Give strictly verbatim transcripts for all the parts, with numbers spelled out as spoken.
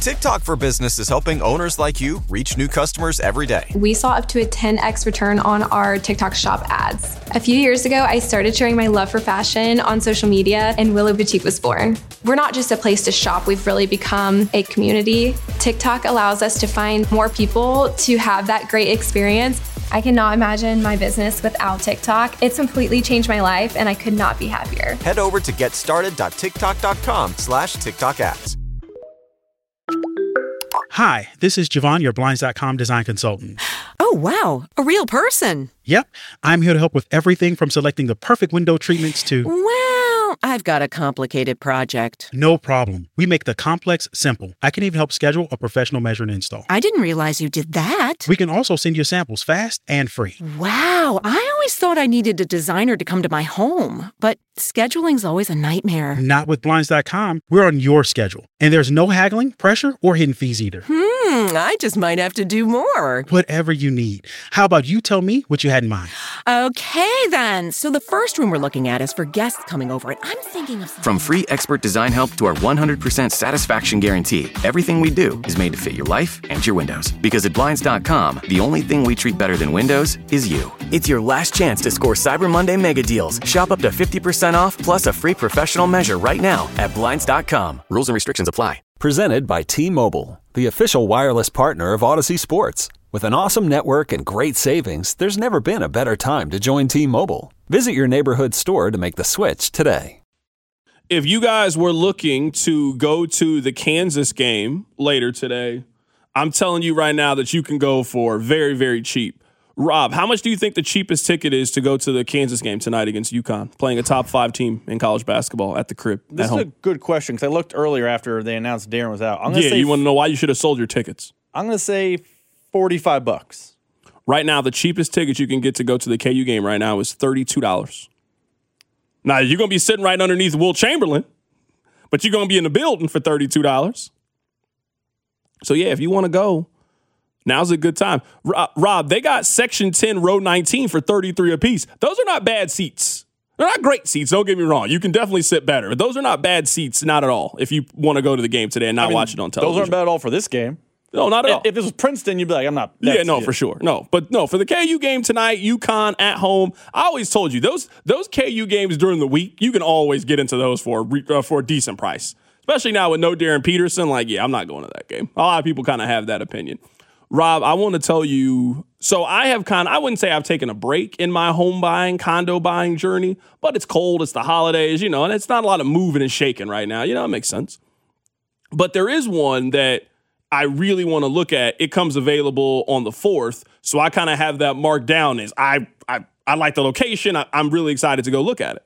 TikTok for Business is helping owners like you reach new customers every day. We saw up to a ten x return on our TikTok shop ads. A few years ago, I started sharing my love for fashion on social media, and Willow Boutique was born. We're not just a place to shop, we've really become a community. TikTok allows us to find more people to have that great experience. I cannot imagine my business without TikTok. It's completely changed my life, and I could not be happier. Head over to getstarted.tiktok.com slash TikTok ads. Hi, this is Javon, your Blinds dot com design consultant. Oh, wow. A real person. Yep. I'm here to help with everything from selecting the perfect window treatments to... Well, I've got a complicated project. No problem. We make the complex simple. I can even help schedule a professional measure and install. I didn't realize you did that. We can also send you samples fast and free. Wow. I always thought I needed a designer to come to my home, but scheduling's always a nightmare. Not with Blinds dot com. We're on your schedule. And there's no haggling, pressure, or hidden fees either. Hmm, I just might have to do more. Whatever you need. How about you tell me what you had in mind? Okay, then. So the first room we're looking at is for guests coming over, and I'm thinking of something... From free expert design help to our one hundred percent satisfaction guarantee, everything we do is made to fit your life and your windows. Because at Blinds dot com, the only thing we treat better than windows is you. It's your last chance to score Cyber Monday mega deals. Shop up to fifty percent off plus a free professional measure right now at Blinds dot com. Rules and restrictions apply. Presented by T-Mobile, the official wireless partner of Odyssey Sports. With an awesome network and great savings, there's never been a better time to join T-Mobile. Visit your neighborhood store to make the switch today. If you guys were looking to go to the Kansas game later today, I'm telling you right now that you can go for very, very cheap. Rob, how much do you think the cheapest ticket is to go to the Kansas game tonight against UConn, playing a top five team in college basketball at the crib? This is home? a good question because I looked earlier after they announced Darren was out. I'm gonna yeah, say you want to know why you should have sold your tickets? I'm going to say forty-five bucks. Right now, the cheapest ticket you can get to go to the K U game right now is thirty-two dollars. Now, you're going to be sitting right underneath Will Chamberlain, but you're going to be in the building for thirty-two dollars. So, yeah, if you want to go, now's a good time. Rob, they got Section ten, Row nineteen for thirty-three apiece. Those are not bad seats. They're not great seats, don't get me wrong. You can definitely sit better. But those are not bad seats, not at all, if you want to go to the game today and not I mean, watch it on television. Those aren't bad at all for this game. No, not at if, all. If this was Princeton, you'd be like, I'm not. Yeah, no, for sure. No, but no, for the K U game tonight, UConn at home, I always told you, those those K U games during the week, you can always get into those for, uh, for a decent price. Especially now with no Darren Peterson. Like, yeah, I'm not going to that game. A lot of people kind of have that opinion. Rob, I want to tell you, so I have kind of, I wouldn't say I've taken a break in my home buying, condo buying journey, but it's cold, it's the holidays, you know, and it's not a lot of moving and shaking right now. You know, it makes sense. But there is one that I really want to look at. It comes available on the fourth, so I kind of have that marked down as I I, I like the location. I, I'm really excited to go look at it.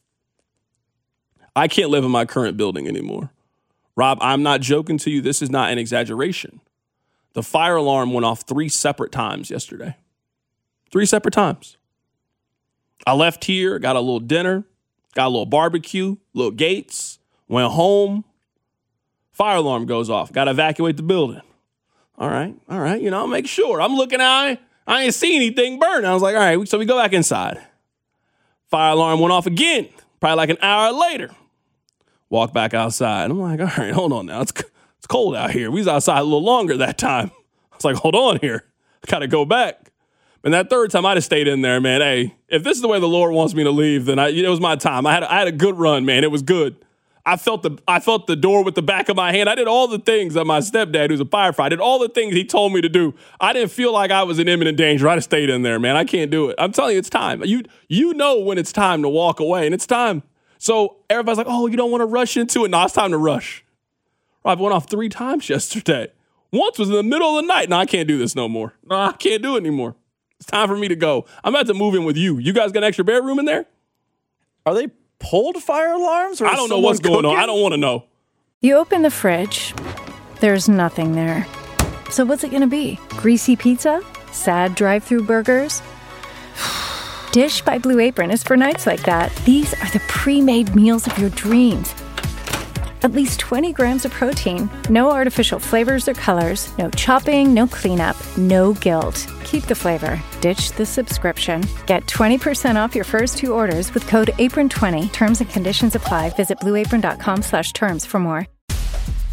I can't live in my current building anymore. Rob, I'm not joking to you. This is not an exaggeration. The fire alarm went off three separate times yesterday. Three separate times. I left here, got a little dinner, got a little barbecue, little Gates, went home. Fire alarm goes off. Got to evacuate the building. All right, all right. You know, I'll make sure. I'm looking out. I ain't see anything burn. I was like, all right, so we go back inside. Fire alarm went off again, probably like an hour later. Walk back outside. I'm like, all right, hold on now. It's It's cold out here. We was outside a little longer that time. I was like, hold on here. I got to go back. And that third time, I'd have stayed in there, man. Hey, if this is the way the Lord wants me to leave, then I, it was my time. I had, I had a good run, man. It was good. I felt the I felt the door with the back of my hand. I did all the things that my stepdad, who's a firefighter, I did all the things he told me to do. I didn't feel like I was in imminent danger. I'd have stayed in there, man. I can't do it. I'm telling you, it's time. You, you know when it's time to walk away, and it's time. So everybody's like, oh, you don't want to rush into it. No, it's time to rush. I went off three times yesterday. Once was in the middle of the night. No, I can't do this no more. No, I can't do it anymore. It's time for me to go. I'm about to move in with you. You guys got an extra bedroom in there? Are they pulled fire alarms? Or I don't know what's going cooking? on. I don't want to know. You open the fridge. There's nothing there. So what's it going to be? Greasy pizza? Sad drive-through burgers? Dish by Blue Apron is for nights like that. These are the pre-made meals of your dreams. At least twenty grams of protein, no artificial flavors or colors, no chopping, no cleanup, no guilt. Keep the flavor. Ditch the subscription. Get twenty percent off your first two orders with code apron twenty. Terms and conditions apply. Visit blueapron.com slash terms for more.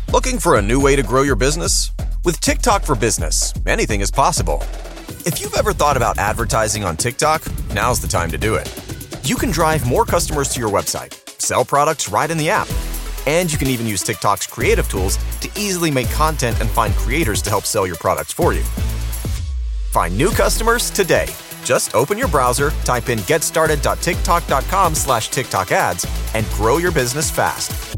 Looking for a new way to grow your business? With TikTok for Business, anything is possible. If you've ever thought about advertising on TikTok, now's the time to do it. You can drive more customers to your website, sell products right in the app, and you can even use TikTok's creative tools to easily make content and find creators to help sell your products for you. Find new customers today. Just open your browser, type in getstarted.tiktok.com slash TikTok ads, and grow your business fast.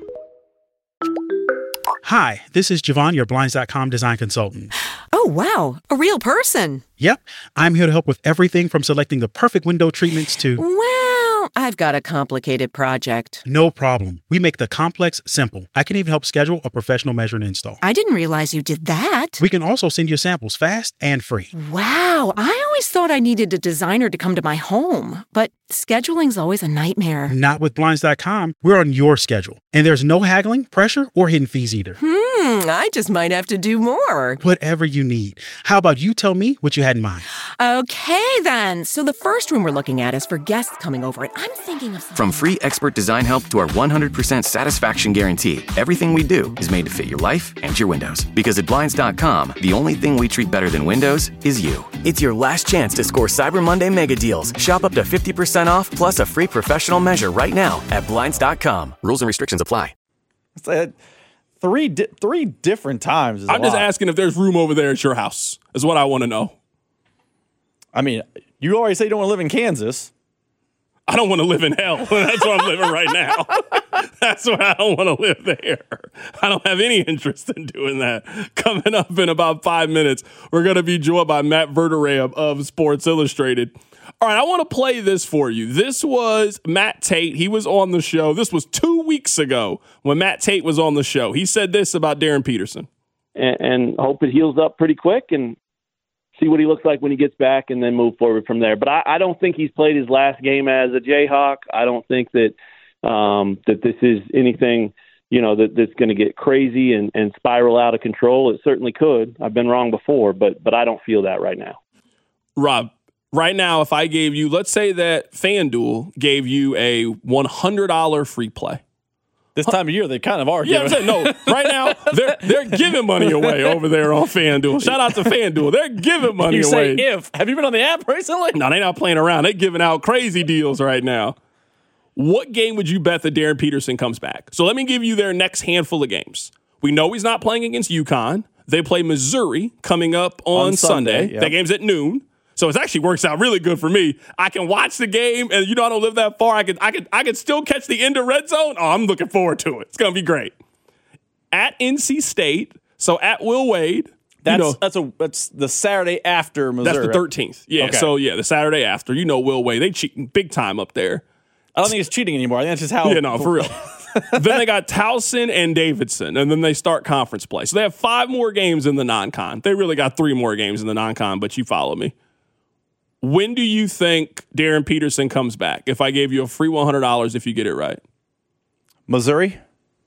Hi, this is Javon, your Blinds dot com design consultant. Oh, wow. A real person. Yep, I'm here to help with everything from selecting the perfect window treatments to... Well, I've got a complicated project. No problem. We make the complex simple. I can even help schedule a professional measure and install. I didn't realize you did that. We can also send you samples fast and free. Wow. I always thought I needed a designer to come to my home, but scheduling's always a nightmare. Not with Blinds dot com. We're on your schedule. And there's no haggling, pressure, or hidden fees either. Hmm, I just might have to do more. Whatever you need. How about you tell me what you had in mind? Okay, then. So the first room we're looking at is for guests coming over, and I'm thinking of something. From free expert design help to our one hundred percent satisfaction guarantee, everything we do is made to fit your life and your windows. Because at Blinds dot com, the only thing we treat better than windows is you. It's your last chance to score Cyber Monday mega deals. Shop up to fifty percent off plus a free professional measure right now at Blinds dot com. Rules and restrictions apply. It's like three di- three different times. Is I'm a just lot. asking if there's room over there at your house, is what I want to know. I mean, you already say you don't want to live in Kansas. I don't want to live in hell. That's where I'm living right now. That's why I don't want to live there. I don't have any interest in doing that. Coming up in about five minutes, we're going to be joined by Matt Verderame of Sports Illustrated. All right, I want to play this for you. This was Matt Tate. He was on the show. This was two weeks ago when Matt Tate was on the show. He said this about Darren Peterson. And, and hope it heals up pretty quick and see what he looks like when he gets back and then move forward from there. But I, I don't think he's played his last game as a Jayhawk. I don't think that um, that this is anything, you know, that, that's going to get crazy and, and spiral out of control. It certainly could. I've been wrong before, but but I don't feel that right now. Rob, right now, if I gave you, let's say that FanDuel gave you a one hundred dollars free play. This time of year, they kind of are. Yeah, I'm saying, no, right now, they're they're giving money away over there on FanDuel. Shout out to FanDuel. They're giving money you away. say if. Have you been on the app recently? No, they're not playing around. They're giving out crazy deals right now. What game would you bet that Darren Peterson comes back? So let me give you their next handful of games. We know he's not playing against UConn. They play Missouri coming up on, on Sunday. Sunday yep. That game's at noon. So it actually works out really good for me. I can watch the game, and you know I don't live that far. I could, I could, I could still catch the end of red zone. Oh, I'm looking forward to it. It's gonna be great. At N C State, so at Will Wade. That's you know, that's a that's the Saturday after Missouri. that's the thirteenth. Yeah. Okay. So yeah, the Saturday after. You know Will Wade. They cheating big time up there. I don't think it's cheating anymore. I think that's just how. Yeah, no, for real. Then they got Towson and Davidson, and then they start conference play. So they have five more games in the non-con. They really got three more games in the non-con, but you follow me. When do you think Darren Peterson comes back? If I gave you a free one hundred dollars if you get it right. Missouri?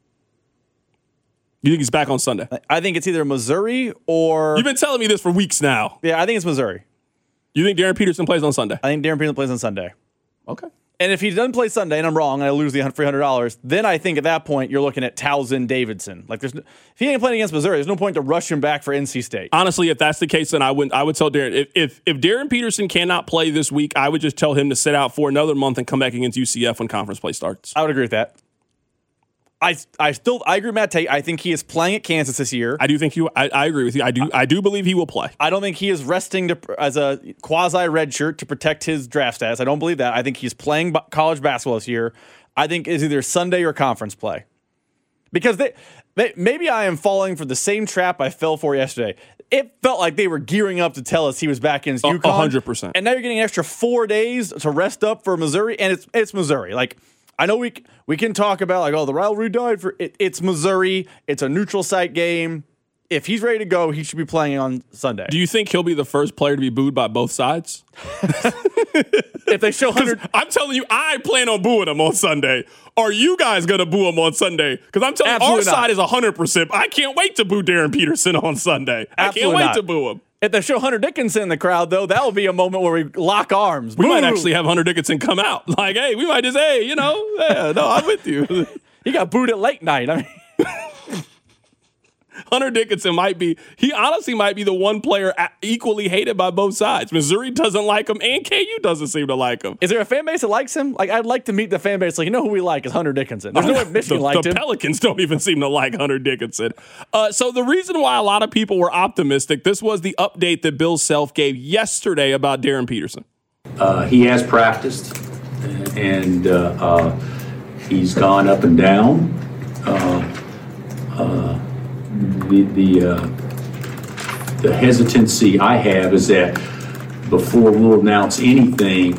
You think he's back on Sunday? I think it's either Missouri or... You've been telling me this for weeks now. Yeah, I think it's Missouri. You think Darren Peterson plays on Sunday? I think Darren Peterson plays on Sunday. Okay. And if he doesn't play Sunday and I'm wrong and I lose the free one hundred dollars, then I think at that point you're looking at Towson Davidson. Like there's no, if he ain't playing against Missouri, there's no point to rush him back for N C State. Honestly, if that's the case, then I would I would tell Darren if if if Darren Peterson cannot play this week, I would just tell him to sit out for another month and come back against U C F when conference play starts. I would agree with that. I, I still I agree with Matt Tate. I think he is playing at Kansas this year. I do think you. I, I agree with you. I do. I do believe he will play. I don't think he is resting to, as a quasi red shirt to protect his draft status. I don't believe that. I think he's playing b- college basketball this year. I think it's either Sunday or conference play. Because they, they maybe I am falling for the same trap I fell for yesterday. It felt like they were gearing up to tell us he was back against UConn. A hundred percent. And now you're getting an extra four days to rest up for Missouri, and it's it's Missouri. Like. I know we we can talk about like, oh, the rivalry died for it. It's Missouri. It's a neutral site game. If he's ready to go, he should be playing on Sunday. Do you think he'll be the first player to be booed by both sides? If they show one hundred, I'm telling you, I plan on booing him on Sunday. Are you guys gonna boo him on Sunday? Because I'm telling Absolutely you, our not. side is one hundred percent. I can't wait to boo Darren Peterson on Sunday. Absolutely I can't wait not. to boo him. If they show Hunter Dickinson in the crowd, though, that will be a moment where we lock arms. We Boo! might actually have Hunter Dickinson come out. Like, hey, we might just, hey, you know, yeah, no, I'm with you. He got booed at late night. I mean, Hunter Dickinson might be, he honestly might be the one player equally hated by both sides. Missouri doesn't like him, and K U doesn't seem to like him. Is there a fan base that likes him? Like, I'd like to meet the fan base. Like, you know who we like is Hunter Dickinson. There's no way Michigan the, liked the him. The Pelicans don't even seem to like Hunter Dickinson. Uh, so the reason why a lot of people were optimistic, this was the update that Bill Self gave yesterday about Darren Peterson. Uh, he has practiced, and uh, uh, he's gone up and down. Uh, uh, the the, uh, the hesitancy I have is that before we'll announce anything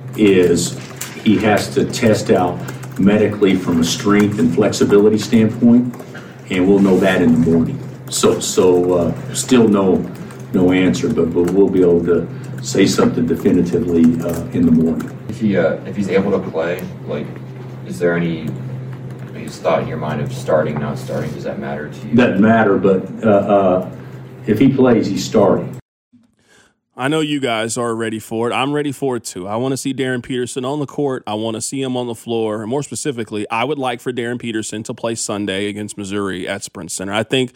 is he has to test out medically from a strength and flexibility standpoint, and we'll know that in the morning. So so uh, still no no answer, but, but we'll be able to say something definitively uh, in the morning. If he uh, if he's able to play, like, is there any thought in your mind of starting, not starting? Does that matter to you? Doesn't matter, but uh, uh, if he plays, he's starting. I know you guys are ready for it. I'm ready for it too. I want to see Darren Peterson on the court. I want to see him on the floor. And more specifically, I would like for Darren Peterson to play Sunday against Missouri at Sprint Center. I think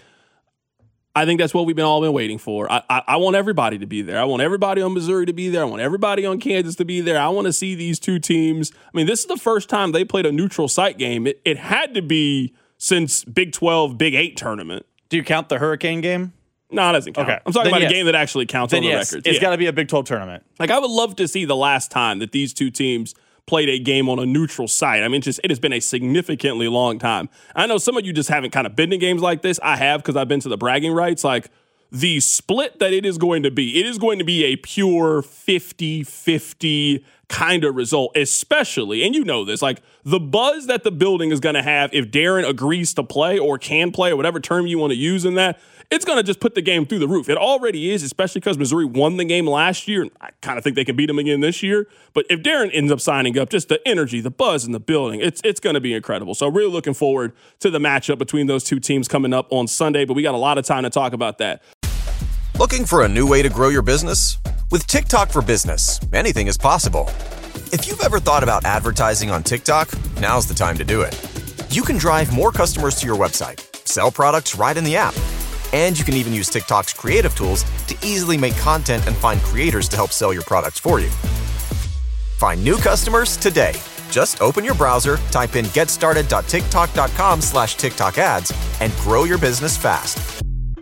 I think that's what we've been all been waiting for. I, I, I want everybody to be there. I want everybody on Missouri to be there. I want everybody on Kansas to be there. I want to see these two teams. I mean, this is the first time they played a neutral site game. It, it had to be since Big twelve, Big eight tournament. Do you count the Hurricane game? No, it doesn't count. Okay. I'm talking Then about yes. a game that actually counts then on the yes, records. It's yeah. got to be a Big twelve tournament. Like, I would love to see the last time that these two teams played a game on a neutral site. I mean, just it has been a significantly long time. I know some of you just haven't kind of been to games like this. I have, because I've been to the bragging rights. Like, the split that it is going to be, it is going to be a pure fifty-fifty kind of result, especially, and you know this, like the buzz that the building is going to have if Darren agrees to play or can play or whatever term you want to use in that, it's going to just put the game through the roof. It already is, especially because Missouri won the game last year, and I kind of think they can beat them again this year. But if Darren ends up signing up, just the energy, the buzz in the building, it's it's going to be incredible. So really looking forward to the matchup between those two teams coming up on Sunday, but we got a lot of time to talk about that. Looking for a new way to grow your business? With TikTok for Business, anything is possible. If you've ever thought about advertising on TikTok, now's the time to do it. You can drive more customers to your website, sell products right in the app, and you can even use TikTok's creative tools to easily make content and find creators to help sell your products for you. Find new customers today. Just open your browser, type in getstarted.tiktok.com slash TikTok ads, and grow your business fast.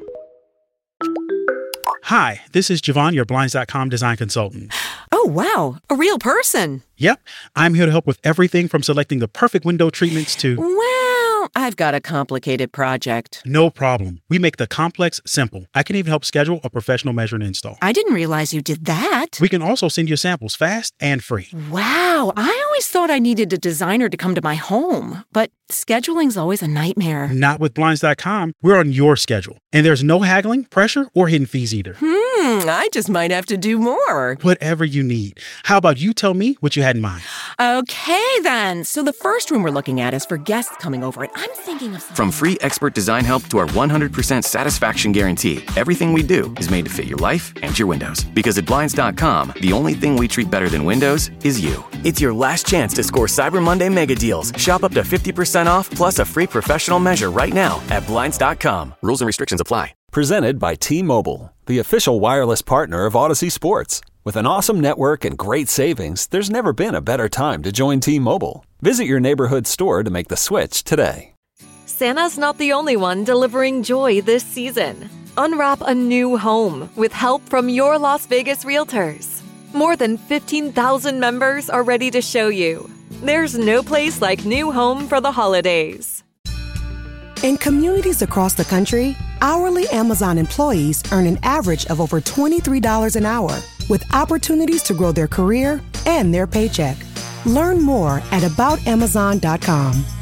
Hi, this is Javon, your Blinds dot com design consultant. Oh, wow. A real person. Yep. I'm here to help with everything from selecting the perfect window treatments to... Well, I've got a complicated project. No problem. We make the complex simple. I can even help schedule a professional measure and install. I didn't realize you did that. We can also send you samples fast and free. Wow. I always thought I needed a designer to come to my home, but scheduling's always a nightmare. Not with Blinds dot com. We're on your schedule. And there's no haggling, pressure, or hidden fees either. Hmm, I just might have to do more. Whatever you need. How about you tell me what you had in mind? Okay, then. So the first room we're looking at is for guests coming over, and I'm thinking of something. From free expert design help to our one hundred percent satisfaction guarantee, everything we do is made to fit your life and your windows. Because at Blinds dot com, the only thing we treat better than windows is you. It's your last chance to score Cyber Monday mega deals. Shop up to fifty percent off plus a free professional measure right now at Blinds dot com. Rules and restrictions apply. Presented by T-Mobile, the official wireless partner of Odyssey Sports. With an awesome network and great savings, there's never been a better time to join T-Mobile. Visit your neighborhood store to make the switch today. Santa's not the only one delivering joy this season. Unwrap a new home with help from your Las Vegas realtors. More than fifteen thousand members are ready to show you. There's no place like new home for the holidays. In communities across the country, hourly Amazon employees earn an average of over twenty-three dollars an hour, with opportunities to grow their career and their paycheck. Learn more at about amazon dot com.